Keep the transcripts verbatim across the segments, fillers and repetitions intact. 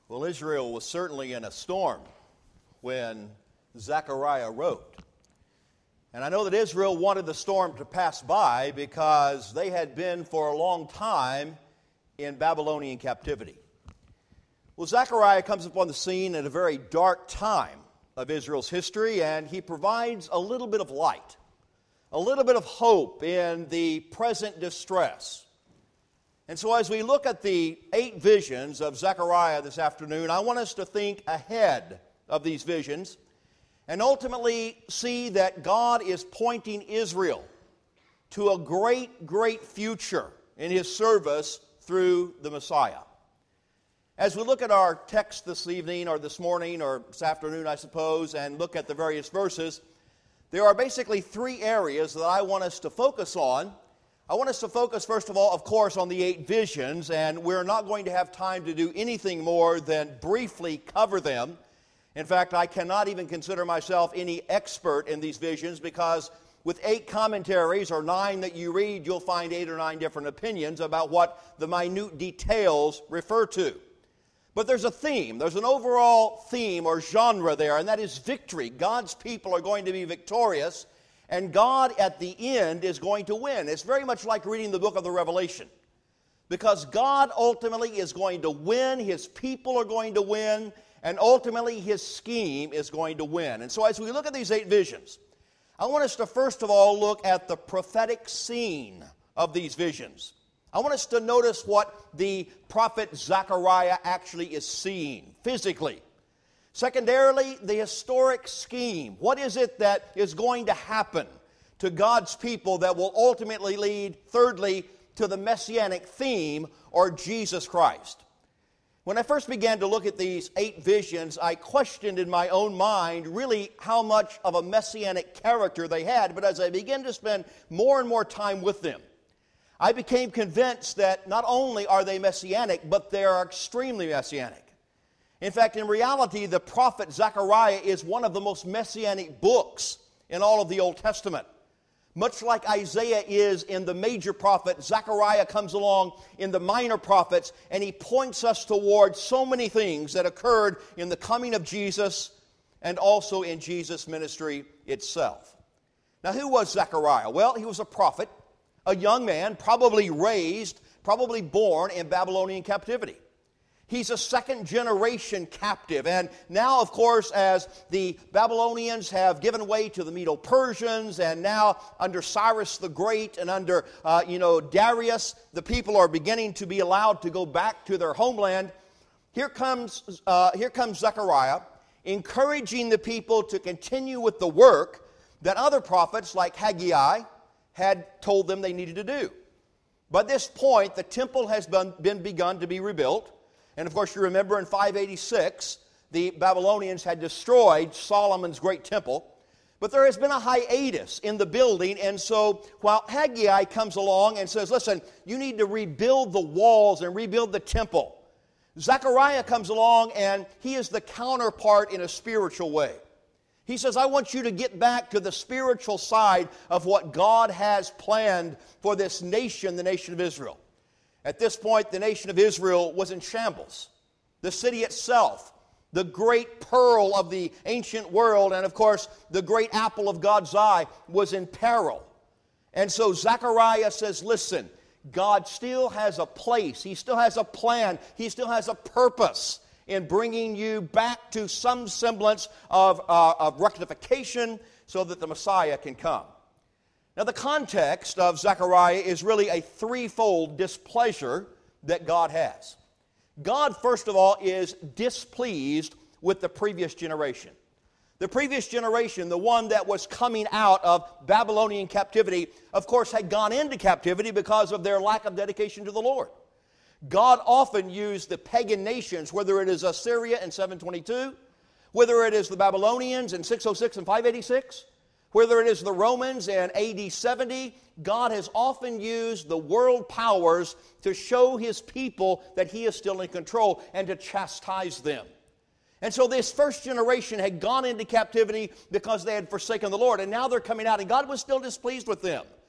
Well, Israel was certainly in a storm when Zechariah wrote. And I know that Israel wanted the storm to pass by because they had been for a long time in Babylonian captivity. Well, Zechariah comes upon the scene at a very dark time of Israel's history, and he provides a little bit of light, a little bit of hope in the present distress. And so as we look at the eight visions of Zechariah this afternoon, I want us to think ahead of these visions and ultimately see that God is pointing Israel to a great, great future in His service through the Messiah. As we look at our text this evening or this morning or this afternoon, I suppose, and look at the various verses, there are basically three areas that I want us to focus on. I want us to focus, first of all, of course, on the eight visions, and we're not going to have time to do anything more than briefly cover them. In fact, I cannot even consider myself any expert in these visions because with eight commentaries or nine that you read, you'll find eight or nine different opinions about what the minute details refer to. But there's a theme, there's an overall theme or genre there, and that is victory. God's people are going to be victorious, and God at the end is going to win. It's very much like reading the book of the Revelation. Because God ultimately is going to win, His people are going to win, and ultimately His scheme is going to win. And so as we look at these eight visions, I want us to first of all look at the prophetic scene of these visions. I want us to notice what the prophet Zechariah actually is seeing physically. Secondarily, the historic scheme. What is it that is going to happen to God's people that will ultimately lead, thirdly, to the messianic theme, or Jesus Christ? When I first began to look at these eight visions, I questioned in my own mind really how much of a messianic character they had. But as I began to spend more and more time with them, I became convinced that not only are they messianic, but they are extremely messianic. In fact, in reality, the prophet Zechariah is one of the most messianic books in all of the Old Testament. Much like Isaiah is in the major prophet, Zechariah comes along in the minor prophets, and he points us towards so many things that occurred in the coming of Jesus and also in Jesus' ministry itself. Now, who was Zechariah? Well, he was a prophet, a young man, probably raised, probably born in Babylonian captivity. He's a second generation captive, and now, of course, as the Babylonians have given way to the Medo-Persians, and now under Cyrus the Great and under, uh, you know, Darius, the people are beginning to be allowed to go back to their homeland. Here comes, uh, here comes Zechariah, encouraging the people to continue with the work that other prophets like Haggai had told them they needed to do. By this point, the temple has been, been begun to be rebuilt. And of course, you remember in five eighty-six, the Babylonians had destroyed Solomon's great temple. But there has been a hiatus in the building, and so while Haggai comes along and says, listen, you need to rebuild the walls and rebuild the temple, Zechariah comes along and he is the counterpart in a spiritual way. He says, I want you to get back to the spiritual side of what God has planned for this nation, the nation of Israel. At this point, the nation of Israel was in shambles. The city itself, the great pearl of the ancient world, and of course, the great apple of God's eye, was in peril. And so Zechariah says, listen, God still has a place. He still has a plan. He still has a purpose in bringing you back to some semblance of, uh, of rectification so that the Messiah can come. Now, the context of Zechariah is really a threefold displeasure that God has. God, first of all, is displeased with the previous generation. The previous generation, the one that was coming out of Babylonian captivity, of course, had gone into captivity because of their lack of dedication to the Lord. God often used the pagan nations, whether it is Assyria in seven twenty-two, whether it is the Babylonians in six oh six and five eighty-six, whether it is the Romans in A D seventy, God has often used the world powers to show His people that He is still in control and to chastise them. And so this first generation had gone into captivity because they had forsaken the Lord, and now they're coming out, and God was still displeased with them.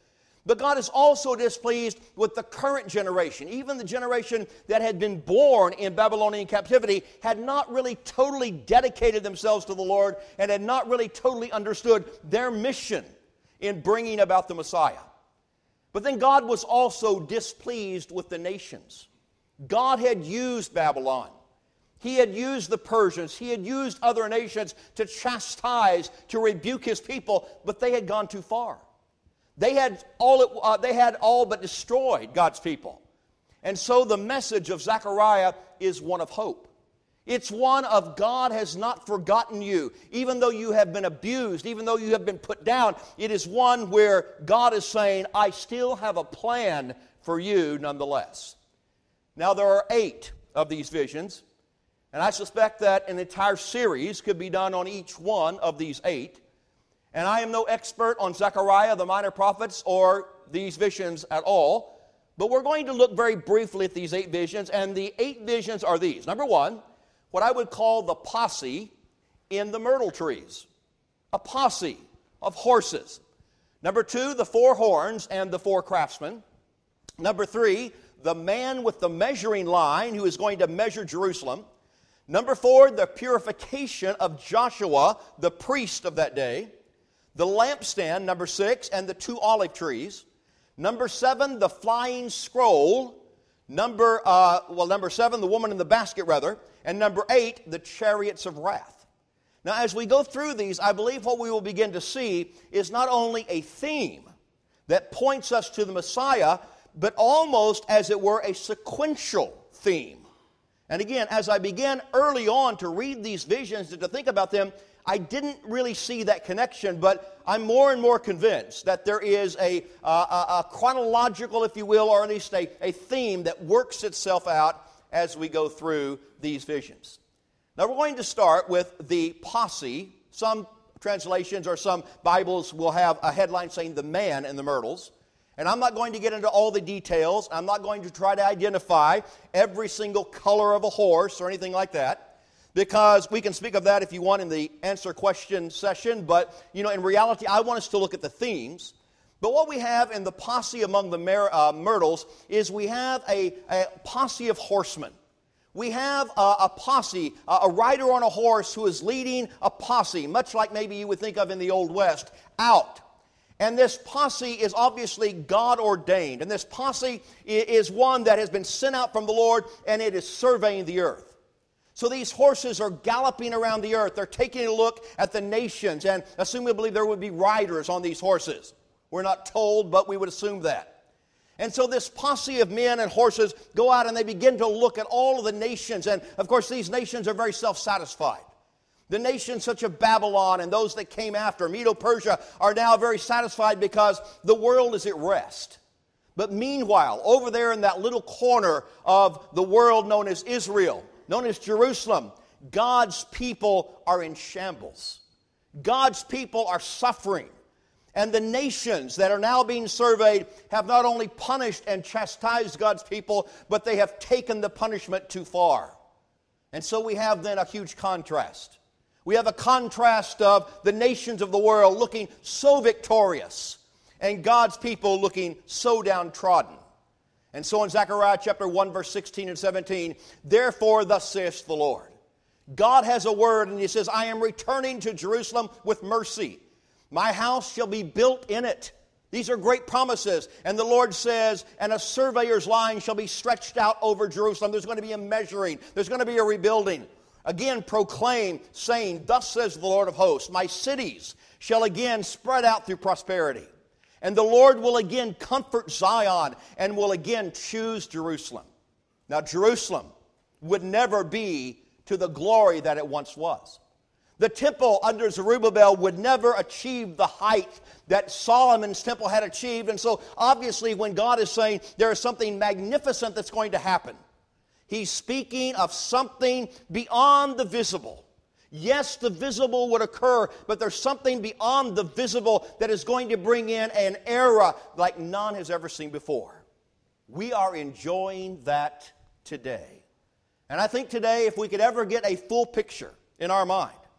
But God is also displeased with the current generation. Even the generation that had been born in Babylonian captivity had not really totally dedicated themselves to the Lord and had not really totally understood their mission in bringing about the Messiah. But then God was also displeased with the nations. God had used Babylon. He had used the Persians. He had used other nations to chastise, to rebuke His people, but they had gone too far. They had all, uh, they had all but destroyed God's people. And so the message of Zechariah is one of hope. It's one of God has not forgotten you. Even though you have been abused, even though you have been put down, it is one where God is saying, I still have a plan for you nonetheless. Now there are eight of these visions, and I suspect that an entire series could be done on each one of these eight. And I am no expert on Zechariah, the minor prophets, or these visions at all. But we're going to look very briefly at these eight visions. And the eight visions are these. Number one, what I would call the posse in the myrtle trees. A posse of horses. Number two, the four horns and the four craftsmen. Number three, the man with the measuring line who is going to measure Jerusalem. Number four, the purification of Joshua, the priest of that day. The lampstand, number six, and the two olive trees. Number seven, the flying scroll. Number, uh, well, number seven, the woman in the basket, rather. And number eight, the chariots of wrath. Now, as we go through these, I believe what we will begin to see is not only a theme that points us to the Messiah, but almost, as it were, a sequential theme. And again, as I began early on to read these visions and to think about them, I didn't really see that connection, but I'm more and more convinced that there is a, uh, a, a chronological, if you will, or at least a, a theme that works itself out as we go through these visions. Now we're going to start with the posse. Some translations or some Bibles will have a headline saying the man in the myrtles. And I'm not going to get into all the details. I'm not going to try to identify every single color of a horse or anything like that, because we can speak of that if you want in the answer question session. But, you know, in reality, I want us to look at the themes. But what we have in the posse among the myr- uh, myrtles is we have a, a posse of horsemen. We have a, a posse, a, a rider on a horse who is leading a posse, much like maybe you would think of in the Old West, out. And this posse is obviously God ordained. And this posse is one that has been sent out from the Lord, and it is surveying the earth. So these horses are galloping around the earth. They're taking a look at the nations, and assume we believe there would be riders on these horses. We're not told, but we would assume that. And so this posse of men and horses go out and they begin to look at all of the nations. And of course, these nations are very self-satisfied. The nations such as Babylon and those that came after, Medo-Persia, are now very satisfied because the world is at rest. But meanwhile, over there in that little corner of the world known as Israel, known as Jerusalem, God's people are in shambles. God's people are suffering. And the nations that are now being surveyed have not only punished and chastised God's people, but they have taken the punishment too far. And so we have then a huge contrast. We have a contrast of the nations of the world looking so victorious, and God's people looking so downtrodden. And so in Zechariah chapter one, verse sixteen and seventeen, therefore thus saith the Lord. God has a word, and He says, I am returning to Jerusalem with mercy. My house shall be built in it. These are great promises. And the Lord says, and a surveyor's line shall be stretched out over Jerusalem. There's going to be a measuring. There's going to be a rebuilding. Again proclaim, saying, thus says the Lord of hosts, my cities shall again spread out through prosperity. And the Lord will again comfort Zion and will again choose Jerusalem. Now Jerusalem would never be to the glory that it once was. The temple under Zerubbabel would never achieve the height that Solomon's temple had achieved. And so obviously when God is saying there is something magnificent that's going to happen, He's speaking of something beyond the visible. Yes, the visible would occur, but there's something beyond the visible that is going to bring in an era like none has ever seen before. We are enjoying that today. And I think today, if we could ever get a full picture in our mind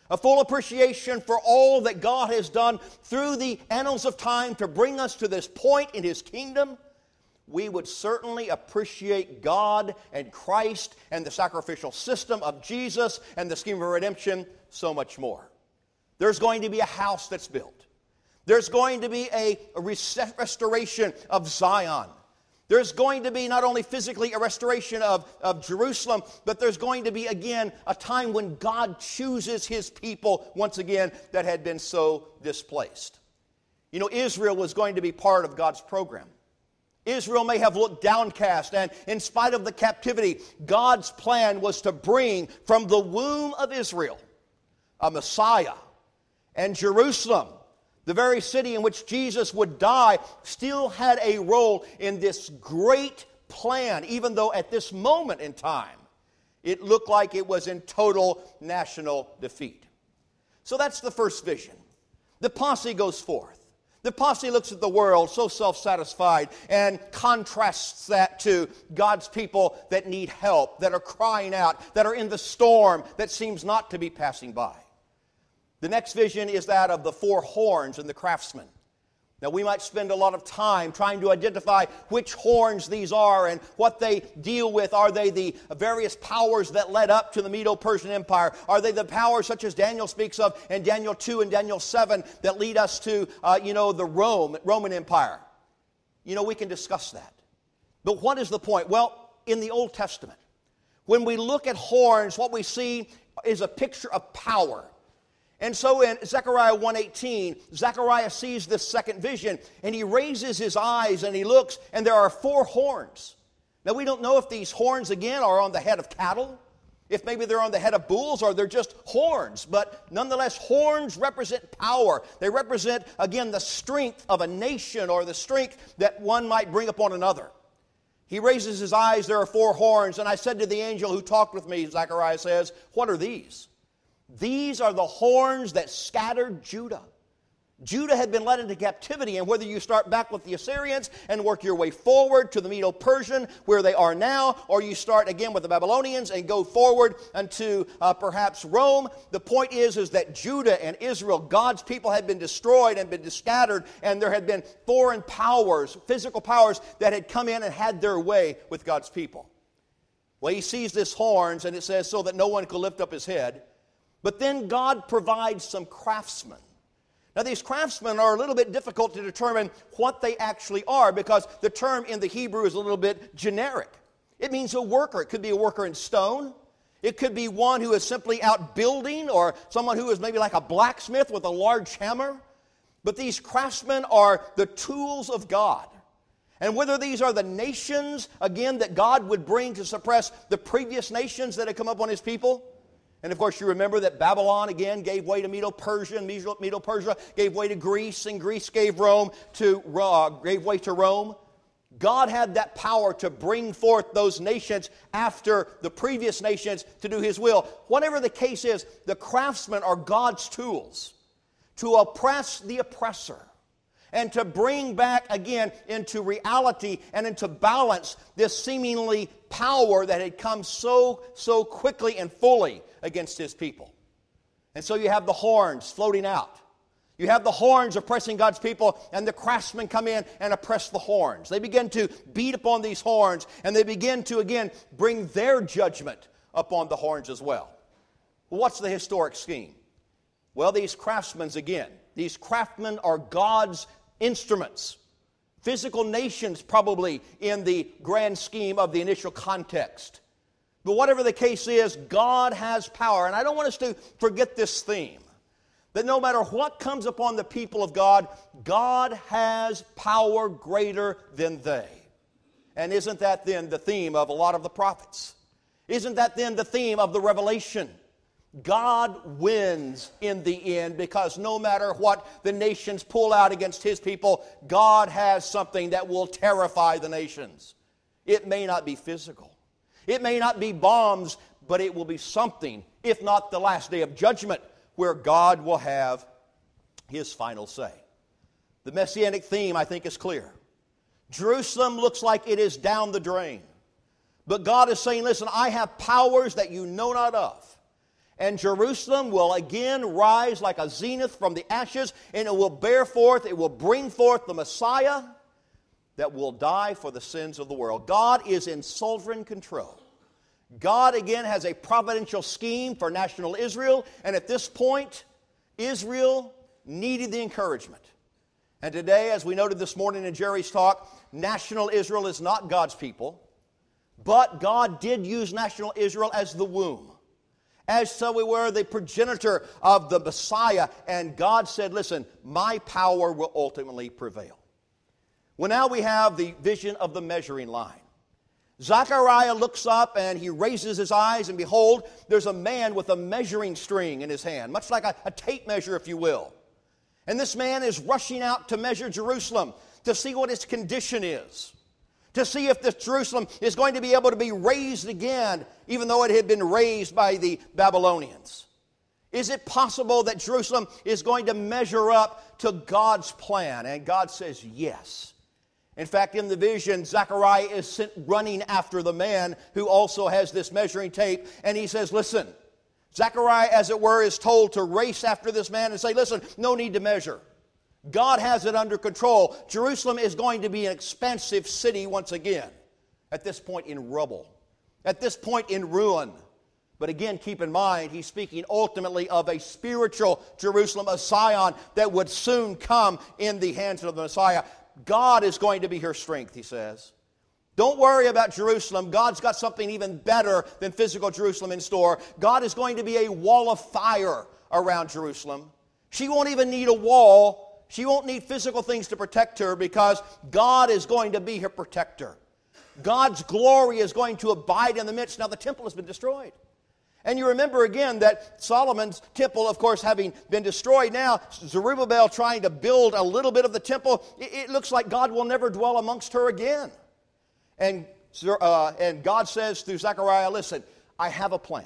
a full appreciation for all that God has done through the annals of time to bring us to this point in His kingdom, we would certainly appreciate God and Christ and the sacrificial system of Jesus and the scheme of redemption so much more. There's going to be a house that's built. There's going to be a, a restoration of Zion. There's going to be not only physically a restoration of, of Jerusalem, but there's going to be again a time when God chooses His people once again that had been so displaced. You know, Israel was going to be part of God's program. Israel may have looked downcast, and in spite of the captivity, God's plan was to bring from the womb of Israel a Messiah. And Jerusalem, the very city in which Jesus would die, still had a role in this great plan, even though at this moment in time, it looked like it was in total national defeat. So that's the first vision. The posse goes forth. The posse looks at the world so self-satisfied and contrasts that to God's people that need help, that are crying out, that are in the storm that seems not to be passing by. The next vision is that of the four horns and the craftsmen. Now, we might spend a lot of time trying to identify which horns these are and what they deal with. Are they the various powers that led up to the Medo-Persian Empire? Are they the powers such as Daniel speaks of in Daniel two and Daniel seven that lead us to, uh, you know, the Rome, Roman Empire? You know, we can discuss that. But what is the point? Well, in the Old Testament, when we look at horns, what we see is a picture of power. And so in Zechariah one eighteen, Zechariah sees this second vision, and he raises his eyes and he looks, and there are four horns. Now, we don't know if these horns, again, are on the head of cattle, if maybe they're on the head of bulls, or they're just horns. But nonetheless, horns represent power. They represent, again, the strength of a nation, or the strength that one might bring upon another. He raises his eyes, there are four horns, and I said to the angel who talked with me, Zechariah says, what are these? These are the horns that scattered Judah. Judah had been led into captivity, and whether you start back with the Assyrians and work your way forward to the Medo-Persian, where they are now, or you start again with the Babylonians and go forward unto uh, perhaps Rome, the point is, is that Judah and Israel, God's people, had been destroyed and been scattered, and there had been foreign powers, physical powers, that had come in and had their way with God's people. Well, he sees this horns, and it says, so that no one could lift up his head. But then God provides some craftsmen. Now, these craftsmen are a little bit difficult to determine what they actually are, because the term in the Hebrew is a little bit generic. It means a worker. It could be a worker in stone. It could be one who is simply out building, or someone who is maybe like a blacksmith with a large hammer. But these craftsmen are the tools of God. And whether these are the nations, again, that God would bring to suppress the previous nations that had come up on His people. And of course, you remember that Babylon again gave way to Medo-Persia, and Medo-Persia gave way to Greece, and Greece gave Rome to uh, gave way to Rome. God had that power to bring forth those nations after the previous nations to do His will. Whatever the case is, the craftsmen are God's tools to oppress the oppressor, and to bring back again into reality and into balance this seemingly power that had come so, so quickly and fully against His people. And so you have the horns floating out. You have the horns oppressing God's people, and the craftsmen come in and oppress the horns. They begin to beat upon these horns, and they begin to, again, bring their judgment upon the horns as well. Well, what's the historic scheme? Well, these craftsmen, again, these craftsmen are God's instruments. Physical nations, probably, in the grand scheme of the initial context. But whatever the case is, God has power. And I don't want us to forget this theme, that no matter what comes upon the people of God, God has power greater than they. And isn't that then the theme of a lot of the prophets? Isn't that then the theme of the Revelation? God wins in the end, because no matter what the nations pull out against His people, God has something that will terrify the nations. It may not be physical. It may not be bombs, but it will be something, if not the last day of judgment, where God will have His final say. The Messianic theme, I think, is clear. Jerusalem looks like it is down the drain. But God is saying, listen, I have powers that you know not of. and Jerusalem will again rise like a zenith from the ashes, and it will bear forth, it will bring forth the Messiah that will die for the sins of the world. God is in sovereign control. God again has a providential scheme for national Israel, and at this point, Israel needed the encouragement. And today, as we noted this morning in Jerry's talk, national Israel is not God's people, but God did use national Israel as the womb. As so we were the progenitor of the Messiah, and God said, listen, my power will ultimately prevail. Well, now we have the vision of the measuring line. Zechariah looks up and he raises his eyes, and behold, there's a man with a measuring string in his hand, much like a, a tape measure, if you will. And this man is rushing out to measure Jerusalem to see what its condition is, to see if this Jerusalem is going to be able to be raised again, even though it had been razed by the Babylonians. Is it possible that Jerusalem is going to measure up to God's plan? And God says yes. In fact, in the vision, Zechariah is sent running after the man who also has this measuring tape, and he says, listen, Zechariah, as it were, is told to race after this man and say, listen, no need to measure. God has it under control. Jerusalem is going to be an expansive city once again, at this point in rubble, at this point in ruin. But again, keep in mind, he's speaking ultimately of a spiritual Jerusalem, a Zion that would soon come in the hands of the Messiah. God is going to be her strength, he says. Don't worry about Jerusalem. God's got something even better than physical Jerusalem in store. God is going to be a wall of fire around Jerusalem. She won't even need a wall. She won't need physical things to protect her, because God is going to be her protector. God's glory is going to abide in the midst. Now, the temple has been destroyed. And you remember again that Solomon's temple, of course, having been destroyed now, Zerubbabel trying to build a little bit of the temple, it, it looks like God will never dwell amongst her again. And, uh, and God says through Zechariah, listen, I have a plan.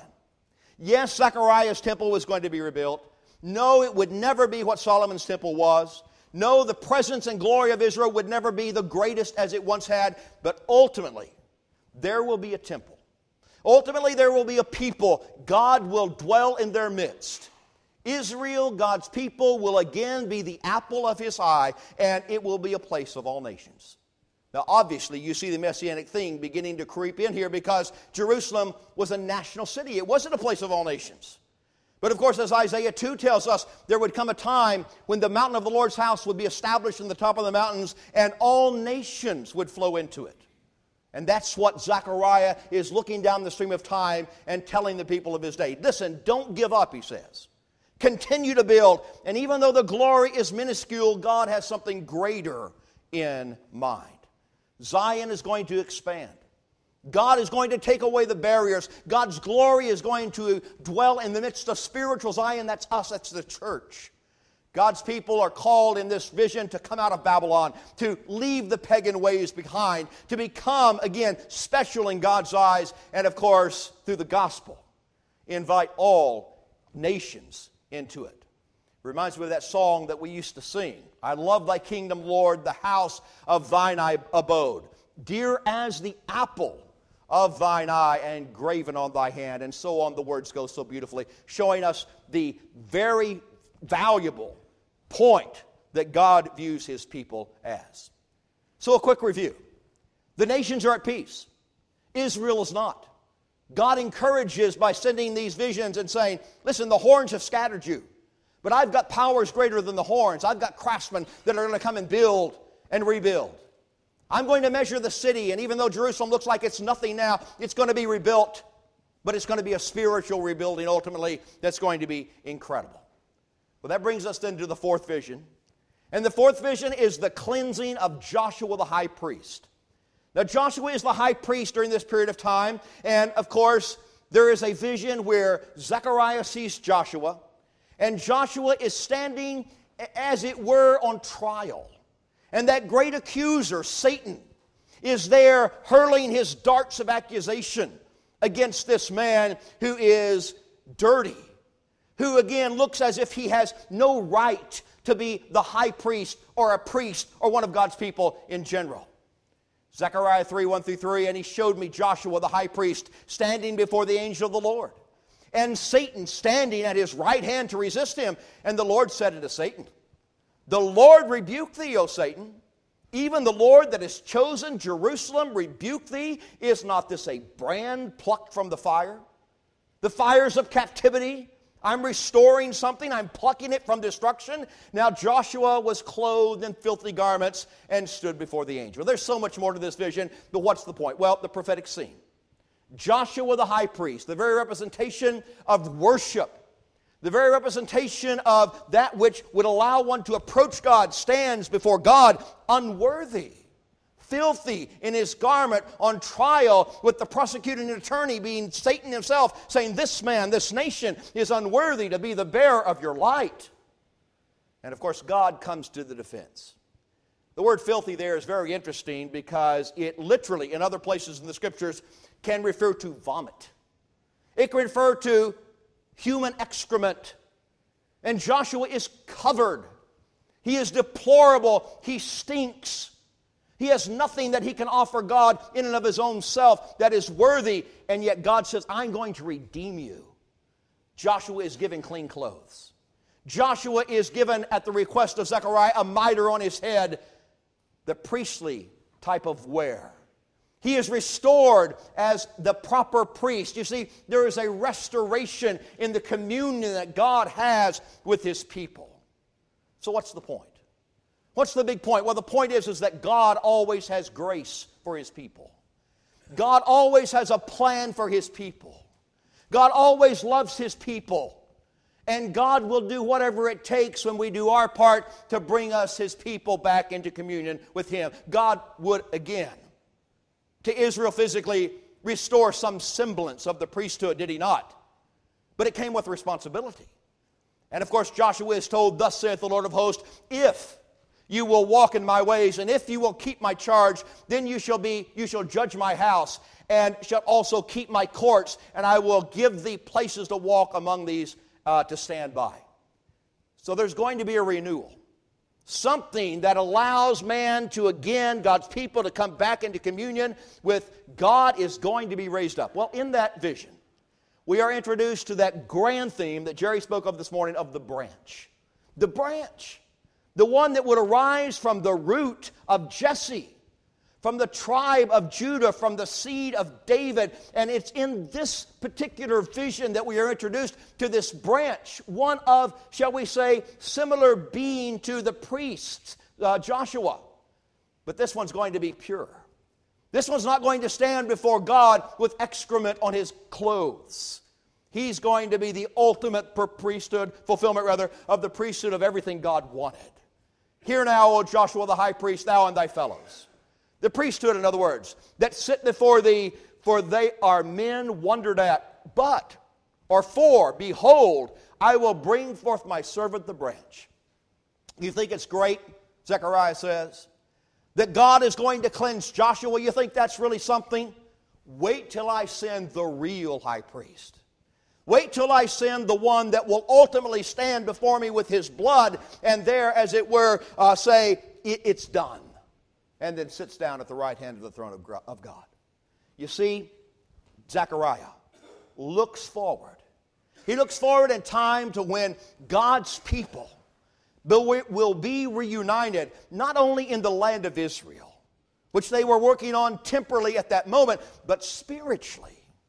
Yes, Zechariah's temple was going to be rebuilt. No, it would never be what Solomon's temple was. No, the presence and glory of Israel would never be the greatest as it once had. But ultimately, there will be a temple. Ultimately, there will be a people. God will dwell in their midst. Israel, God's people, will again be the apple of his eye, and it will be a place of all nations. Now, obviously, you see the Messianic thing beginning to creep in here, because Jerusalem was a national city. It wasn't a place of all nations. But of course, as Isaiah two tells us, there would come a time when the mountain of the Lord's house would be established in the top of the mountains, and all nations would flow into it. And that's what Zechariah is looking down the stream of time and telling the people of his day. Listen, don't give up, he says. Continue to build. And even though the glory is minuscule, God has something greater in mind. Zion is going to expand. God is going to take away the barriers. God's glory is going to dwell in the midst of spiritual Zion. That's us, that's the church. God's people are called in this vision to come out of Babylon, to leave the pagan ways behind, to become, again, special in God's eyes, and of course, through the gospel, invite all nations into it. Reminds me of that song that we used to sing. I love thy kingdom, Lord, the house of thine abode, dear as the apple of thine eye and graven on thy hand. And so on, the words go so beautifully, showing us the very valuable point that God views his people as. So a quick review. The nations are at peace. Israel is not. God encourages by sending these visions and saying, listen, the horns have scattered you, but I've got powers greater than the horns. I've got craftsmen that are going to come and build and rebuild. I'm going to measure the city, and even though Jerusalem looks like it's nothing now, it's going to be rebuilt, but it's going to be a spiritual rebuilding ultimately that's going to be incredible. Well, that brings us then to the fourth vision. And the fourth vision is the cleansing of Joshua the high priest. Now, Joshua is the high priest during this period of time. And, of course, there is a vision where Zechariah sees Joshua. And Joshua is standing, as it were, on trial. And that great accuser, Satan, is there hurling his darts of accusation against this man who is dirty, who again looks as if he has no right to be the high priest or a priest or one of God's people in general. Zechariah three, one through three, and he showed me Joshua the high priest standing before the angel of the Lord. and Satan standing at his right hand to resist him. And the Lord said unto Satan, the Lord rebuke thee, O Satan. Even the Lord that has chosen Jerusalem rebuke thee. Is not this a brand plucked from the fire? The fires of captivity. I'm restoring something. I'm plucking it from destruction. Now Joshua was clothed in filthy garments and stood before the angel. There's so much more to this vision, but what's the point? Well, the prophetic scene. Joshua the high priest, the very representation of worship, the very representation of that which would allow one to approach God, stands before God unworthy, filthy in his garment, on trial with the prosecuting attorney being Satan himself, saying, this man, this nation is unworthy to be the bearer of your light. And of course, God comes to the defense. The word filthy there is very interesting because it literally, in other places in the Scriptures, can refer to vomit. It can refer to human excrement. And Joshua is covered. He is deplorable. He stinks. He has nothing that he can offer God in and of his own self that is worthy. And yet God says, I'm going to redeem you. Joshua is given clean clothes. Joshua is given, at the request of Zechariah, a mitre on his head, the priestly type of wear. He is restored as the proper priest. You see, there is a restoration in the communion that God has with his people. So what's the point? What's the big point? Well, the point is, is that God always has grace for his people. God always has a plan for his people. God always loves his people. And God will do whatever it takes when we do our part to bring us, his people, back into communion with him. God would again, to Israel physically, restore some semblance of the priesthood, did he not? But it came with responsibility. And of course, Joshua is told, thus saith the Lord of hosts, if you will walk in my ways, and if you will keep my charge, then you shall be, you shall judge my house, and shall also keep my courts, and I will give thee places to walk among these uh, to stand by. So there's going to be a renewal. Something that allows man to again, God's people, to come back into communion with God is going to be raised up. Well, in that vision, we are introduced to that grand theme that Jerry spoke of this morning of the branch. The branch. The one that would arise from the root of Jesse, from the tribe of Judah, from the seed of David. And it's in this particular vision that we are introduced to this branch, one of, shall we say, similar being to the priest, uh, Joshua. But this one's going to be pure. This one's not going to stand before God with excrement on his clothes. He's going to be the ultimate priesthood, fulfillment rather, of the priesthood of everything God wanted. Hear now, O Joshua the high priest, thou and thy fellows. The priesthood, in other words, that sit before thee, for they are men wondered at. But, or for, behold, I will bring forth my servant the branch. You think it's great, Zechariah says, that God is going to cleanse Joshua? You think that's really something? Wait till I send the real high priest. Wait till I send the one that will ultimately stand before me with his blood, and there, as it were, uh, say, it, it's done. And then sits down at the right hand of the throne of God. You see, Zechariah looks forward. He looks forward in time to when God's people will be reunited, not only in the land of Israel, which they were working on temporally at that moment, but spiritually.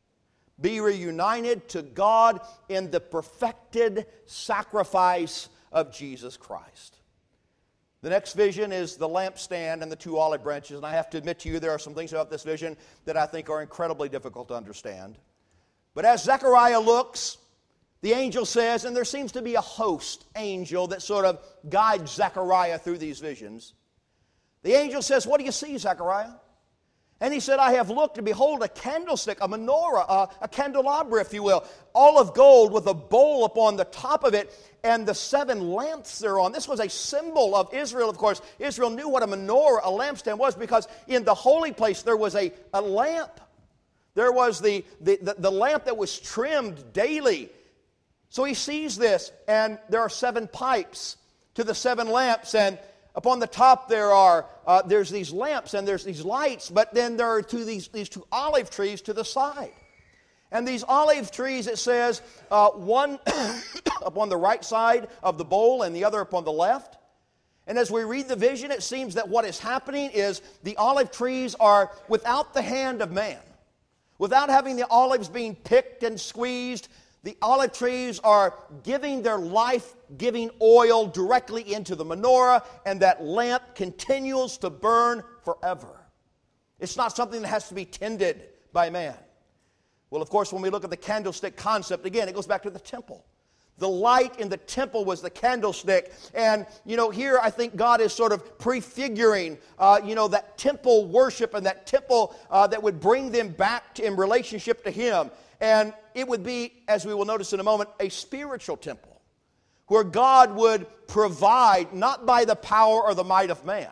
Be reunited to God in the perfected sacrifice of Jesus Christ. The next vision is the lampstand and the two olive branches. And I have to admit to you, there are some things about this vision that I think are incredibly difficult to understand. But as Zechariah looks, the angel says, and there seems to be a host angel that sort of guides Zechariah through these visions. The angel says, what do you see, Zechariah? And he said, I have looked, and behold, a candlestick, a menorah, a, a candelabra, if you will, all of gold with a bowl upon the top of it, and the seven lamps thereon. This was a symbol of Israel, of course. Israel knew what a menorah, a lampstand was, because in the holy place there was a, a lamp. There was the, the, the, the lamp that was trimmed daily. So he sees this, and there are seven pipes to the seven lamps, and upon the top there are uh, there's these lamps and there's these lights, but then there are two, these, these two olive trees to the side. And these olive trees, it says, uh, one upon the right side of the bowl and the other upon the left. And as we read the vision, it seems that what is happening is the olive trees are without the hand of man. Without having the olives being picked and squeezed, the olive trees are giving their life-giving oil directly into the menorah, and that lamp continues to burn forever. It's not something that has to be tended by man. Well, of course, when we look at the candlestick concept, again, it goes back to the temple. The light in the temple was the candlestick. And, you know, here I think God is sort of prefiguring, uh, you know, that temple worship and that temple uh, that would bring them back to, in relationship to Him. And it would be, as we will notice in a moment, a spiritual temple where God would provide, not by the power or the might of man.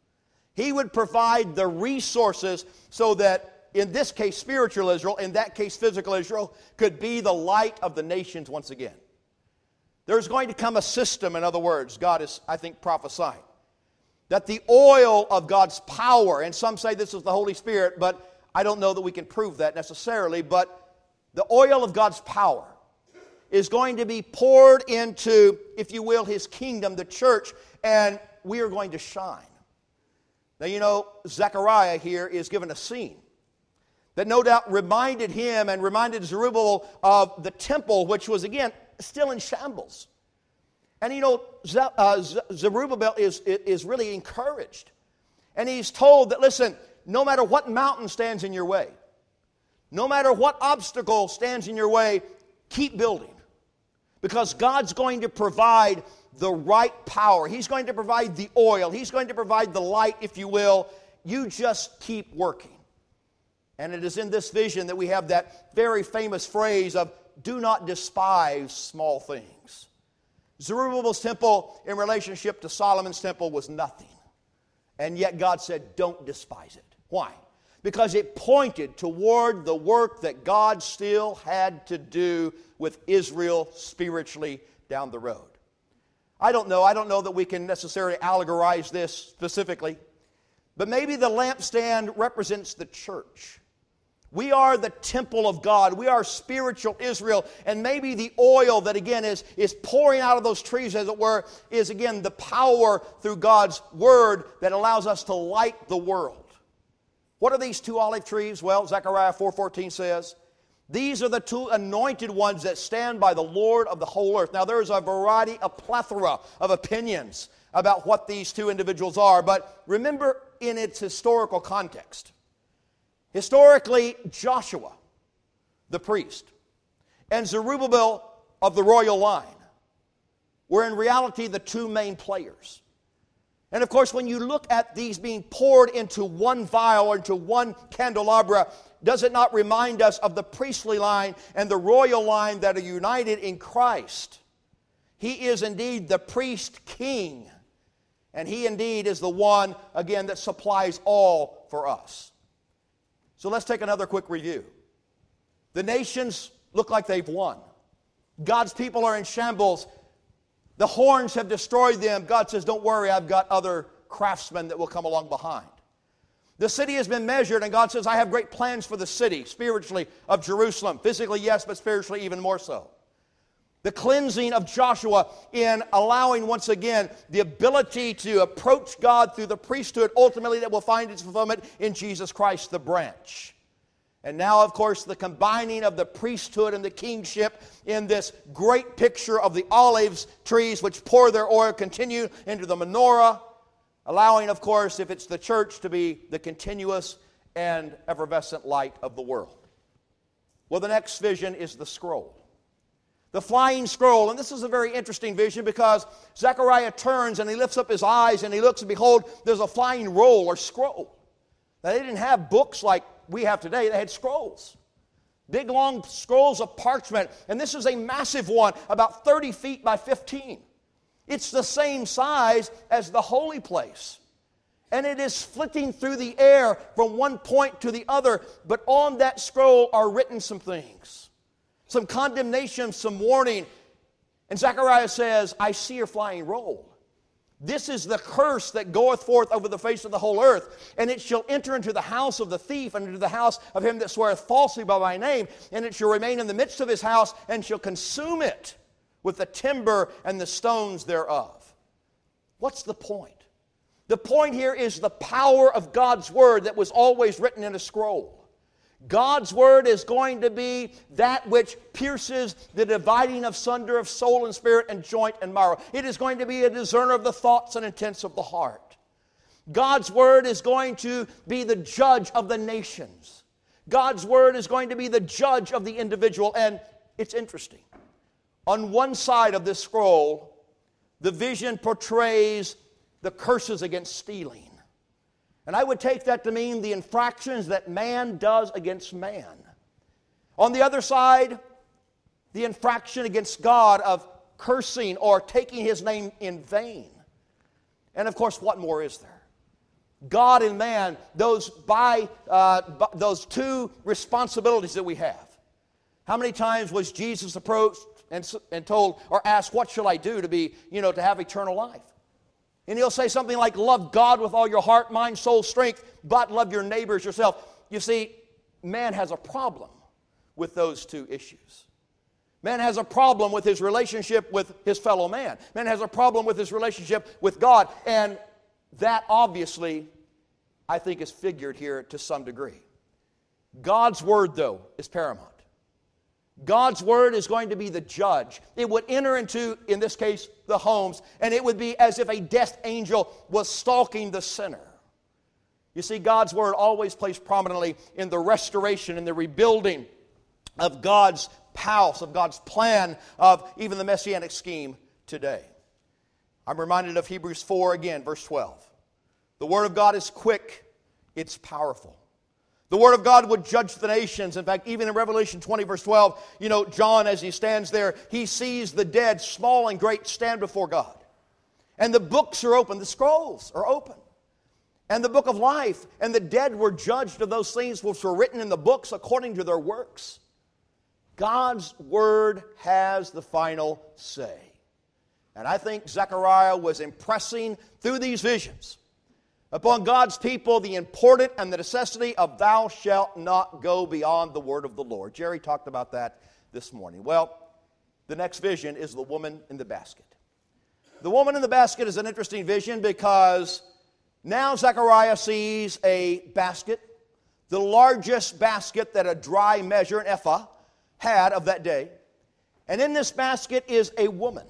He would provide the resources so that, in this case, spiritual Israel, in that case, physical Israel, could be the light of the nations once again. There's going to come a system, in other words, God is, I think, prophesying, that the oil of God's power, and some say this is the Holy Spirit, but I don't know that we can prove that necessarily, but the oil of God's power is going to be poured into, if you will, His kingdom, the church, and we are going to shine. Now, you know, Zechariah here is given a scene that no doubt reminded him and reminded Zerubbabel of the temple, which was, again, still in shambles. And, you know, Zerubbabel is, is really encouraged. And he's told that, listen, no matter what mountain stands in your way, no matter what obstacle stands in your way, keep building. Because God's going to provide the right power. He's going to provide the oil. He's going to provide the light, if you will. You just keep working. And it is in this vision that we have that very famous phrase of, do not despise small things. Zerubbabel's temple in relationship to Solomon's temple was nothing. And yet God said, don't despise it. Why? Because it pointed toward the work that God still had to do with Israel spiritually down the road. I don't know. I don't know that we can necessarily allegorize this specifically. But maybe the lampstand represents the church. We are the temple of God. We are spiritual Israel. And maybe the oil that, again, is, is pouring out of those trees, as it were, is, again, the power through God's Word that allows us to light the world. What are these two olive trees? Well, Zechariah four fourteen says, these are the two anointed ones that stand by the Lord of the whole earth. Now, there is a variety, a plethora of opinions about what these two individuals are. But remember in its historical context. Historically, Joshua, the priest, and Zerubbabel of the royal line were in reality the two main players. And of course, when you look at these being poured into one vial or into one candelabra, does it not remind us of the priestly line and the royal line that are united in Christ? He is indeed the priest king, and He indeed is the one, again, that supplies all for us. So let's take another quick review. The nations look like they've won. God's people are in shambles. The horns have destroyed them. God says, don't worry, I've got other craftsmen that will come along behind. The city has been measured, and God says, I have great plans for the city, spiritually, of Jerusalem. Physically, yes, but spiritually even more so. The cleansing of Joshua in allowing, once again, the ability to approach God through the priesthood, ultimately that will find its fulfillment in Jesus Christ, the branch. And now, of course, the combining of the priesthood and the kingship in this great picture of the olive trees which pour their oil continue into the menorah, allowing, of course, if it's the church, to be the continuous and effervescent light of the world. Well, the next vision is the scroll. The flying scroll. And this is a very interesting vision because Zechariah turns and he lifts up his eyes and he looks, and behold, there's a flying roll or scroll. Now, they didn't have books like we have today. They had scrolls. Big, long scrolls of parchment. And this is a massive one, about thirty feet by fifteen. It's the same size as the holy place. And it is flitting through the air from one point to the other. But on that scroll are written some things. Some condemnation, some warning. And Zechariah says, I see your flying roll. This is the curse that goeth forth over the face of the whole earth. And it shall enter into the house of the thief, and into the house of him that sweareth falsely by my name, and it shall remain in the midst of his house, and shall consume it with the timber and the stones thereof. What's the point? The point here is the power of God's word that was always written in a scroll. God's word is going to be that which pierces the dividing of sunder of soul and spirit and joint and marrow. It is going to be a discerner of the thoughts and intents of the heart. God's word is going to be the judge of the nations. God's word is going to be the judge of the individual. And it's interesting. On one side of this scroll, the vision portrays the curses against stealing. And I would take that to mean the infractions that man does against man. On the other side, the infraction against God of cursing or taking his name in vain. And of course, what more is there? God and man, those, by, uh, by, those two responsibilities that we have. How many times was Jesus approached and, and told or asked, what shall I do to be, you know, to have eternal life? And he'll say something like, love God with all your heart, mind, soul, strength, but love your neighbors yourself. You see, man has a problem with those two issues. Man has a problem with his relationship with his fellow man. Man has a problem with his relationship with God. And that obviously, I think, is figured here to some degree. God's word, though, is paramount. God's word is going to be the judge. It would enter into, in this case, the homes, and it would be as if a death angel was stalking the sinner. You see, God's word always plays prominently in the restoration and the rebuilding of God's house, of God's plan, of even the messianic scheme today. I'm reminded of Hebrews four again, verse twelve. The word of God is quick, it's powerful. The word of God would judge the nations. In fact, even in Revelation twenty, verse twelve, you know, John, as he stands there, he sees the dead, small and great, stand before God. And the books are open, the scrolls are open. And the book of life, and the dead were judged of those things which were written in the books according to their works. God's word has the final say. And I think Zechariah was impressing through these visions upon God's people the important and the necessity of thou shalt not go beyond the word of the Lord. Jerry talked about that this morning. Well, the next vision is the woman in the basket. The woman in the basket is an interesting vision because now Zechariah sees a basket, the largest basket that a dry measure, an ephah, had of that day. And in this basket is a woman.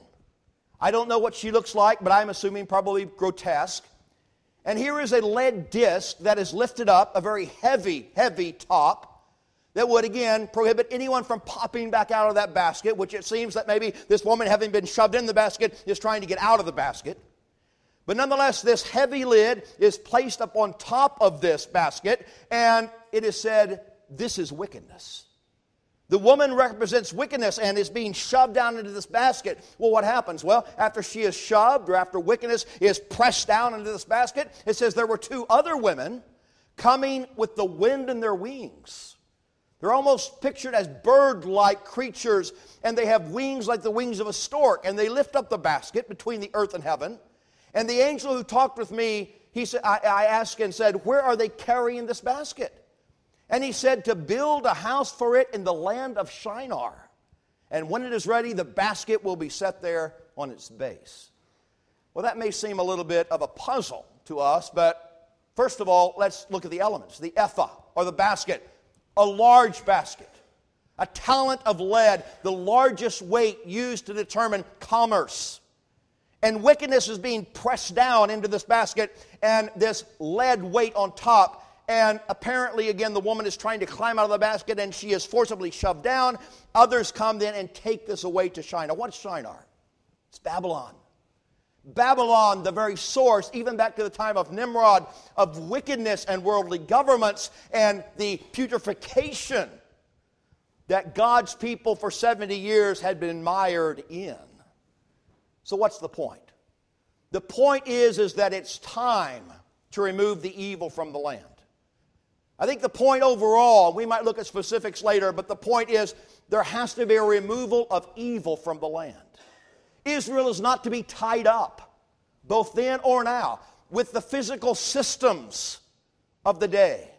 I don't know what she looks like, but I'm assuming probably grotesque. And here is a lead disc that is lifted up, a very heavy, heavy top, that would again prohibit anyone from popping back out of that basket, which it seems that maybe this woman, having been shoved in the basket, is trying to get out of the basket. But nonetheless, this heavy lid is placed up on top of this basket, and it is said, this is wickedness. The woman represents wickedness and is being shoved down into this basket. Well, what happens? Well, after she is shoved or after wickedness is pressed down into this basket, it says there were two other women coming with the wind in their wings. They're almost pictured as bird-like creatures, and they have wings like the wings of a stork, and they lift up the basket between the earth and heaven. And the angel who talked with me, he said, I, I asked and said, where are they carrying this basket? And he said, to build a house for it in the land of Shinar. And when it is ready, the basket will be set there on its base. Well, that may seem a little bit of a puzzle to us, but first of all, let's look at the elements. The ephah, or the basket, a large basket, a talent of lead, the largest weight used to determine commerce. And wickedness is being pressed down into this basket, and this lead weight on top. And apparently, again, the woman is trying to climb out of the basket, and she is forcibly shoved down. Others come then and take this away to Shinar. What's Shinar? It's Babylon. Babylon, the very source, even back to the time of Nimrod, of wickedness and worldly governments and the putrefaction that God's people for seventy years had been mired in. So what's the point? The point is, is that it's time to remove the evil from the land. I think the point overall, we might look at specifics later, but the point is there has to be a removal of evil from the land. Israel is not to be tied up both then or now, with the physical systems of the day.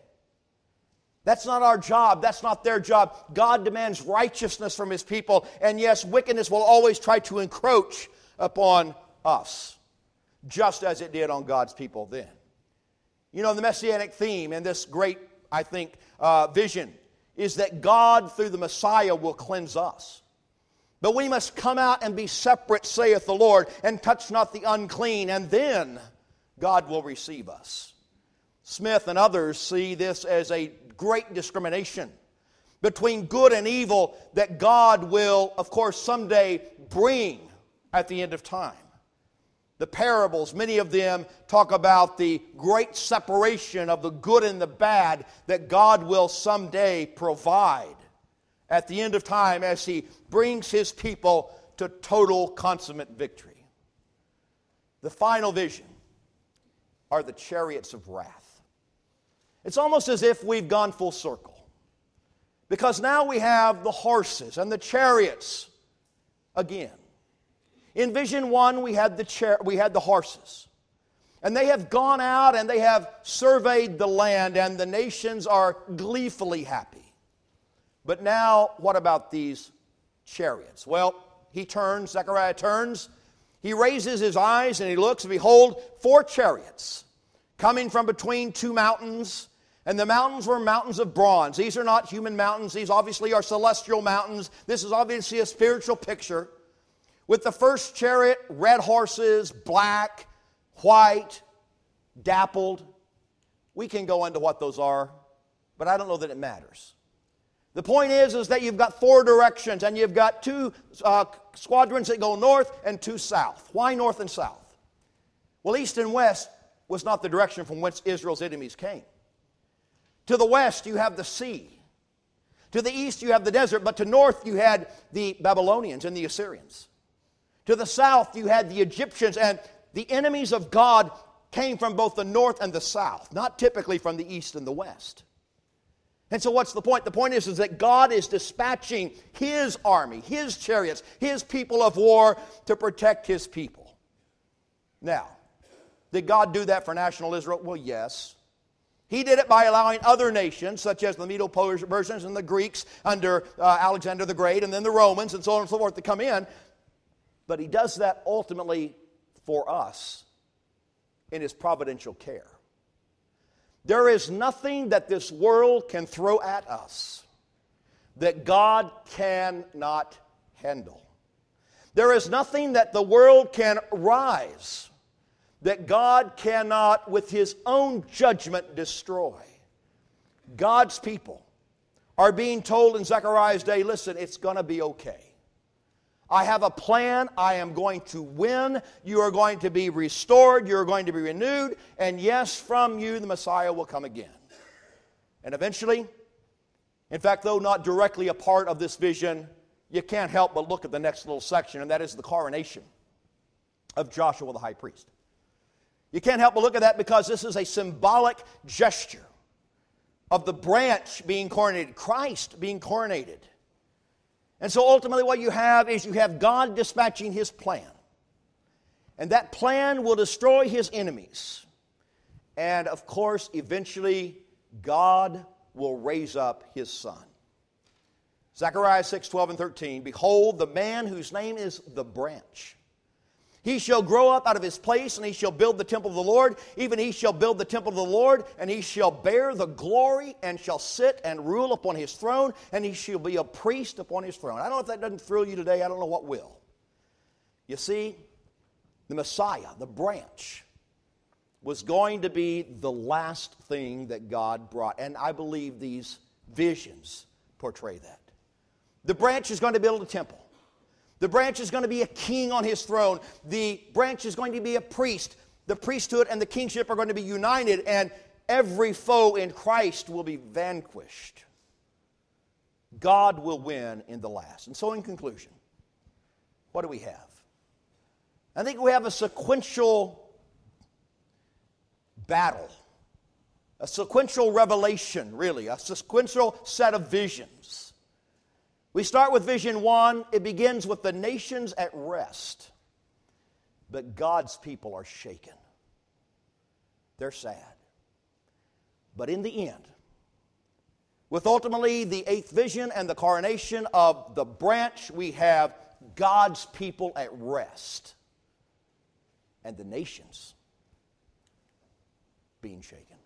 That's not our job. That's not their job. God demands righteousness from His people. And yes, wickedness will always try to encroach upon us, just as it did on God's people then. You know, the messianic theme in this great, I think, uh, vision is that God, through the Messiah, will cleanse us. But we must come out and be separate, saith the Lord, and touch not the unclean, and then God will receive us. Smith and others see this as a great discrimination between good and evil that God will, of course, someday bring at the end of time. The parables, many of them talk about the great separation of the good and the bad that God will someday provide at the end of time as He brings His people to total consummate victory. The final vision are the chariots of wrath. It's almost as if we've gone full circle, because now we have the horses and the chariots again. In vision one, we had the char- we had the horses, and they have gone out and they have surveyed the land, and the nations are gleefully happy. But now, what about these chariots? Well, he turns, Zechariah turns, he raises his eyes and he looks, and behold, four chariots coming from between two mountains. And the mountains were mountains of bronze. These are not human mountains. These obviously are celestial mountains. This is obviously a spiritual picture. With the first chariot, red horses, black, white, dappled. We can go into what those are, but I don't know that it matters. The point is, is that you've got four directions, and you've got two uh, squadrons that go north and two south. Why north and south? Well, east and west was not the direction from whence Israel's enemies came. To the west, you have the sea. To the east, you have the desert. But to north, you had the Babylonians and the Assyrians. To the south, you had the Egyptians. And the enemies of God came from both the north and the south, not typically from the east and the west. And so what's the point? The point is, is that God is dispatching His army, His chariots, His people of war to protect His people. Now, did God do that for national Israel? Well, yes. He did it by allowing other nations, such as the Medo-Persians and the Greeks under uh, Alexander the Great, and then the Romans, and so on and so forth, to come in. But He does that ultimately for us in His providential care. There is nothing that this world can throw at us that God cannot handle. There is nothing that the world can rise that God cannot, with His own judgment, destroy. God's people are being told in Zechariah's day, listen, it's going to be okay. I have a plan. I am going to win. You are going to be restored. You are going to be renewed. And yes, from you the Messiah will come again. And eventually, in fact, though not directly a part of this vision, you can't help but look at the next little section, and that is the coronation of Joshua the high priest. You can't help but look at that because this is a symbolic gesture of the branch being coronated, Christ being coronated. And so ultimately what you have is you have God dispatching His plan. And that plan will destroy His enemies. And of course, eventually, God will raise up His Son. Zechariah six, twelve and thirteen, behold, the man whose name is the branch. He shall grow up out of his place, and he shall build the temple of the Lord. Even he shall build the temple of the Lord, and he shall bear the glory, and shall sit and rule upon his throne, and he shall be a priest upon his throne. I don't know if that doesn't thrill you today. I don't know what will. You see, the Messiah, the branch, was going to be the last thing that God brought. And I believe these visions portray that. The branch is going to build a temple. The branch is going to be a king on his throne. The branch is going to be a priest. The priesthood and the kingship are going to be united, and every foe in Christ will be vanquished. God will win in the last. And so in conclusion, what do we have? I think we have a sequential battle, a sequential revelation, really, a sequential set of visions. We start with vision one. It begins with the nations at rest. But God's people are shaken. They're sad. But in the end, with ultimately the eighth vision and the coronation of the branch, we have God's people at rest and the nations being shaken.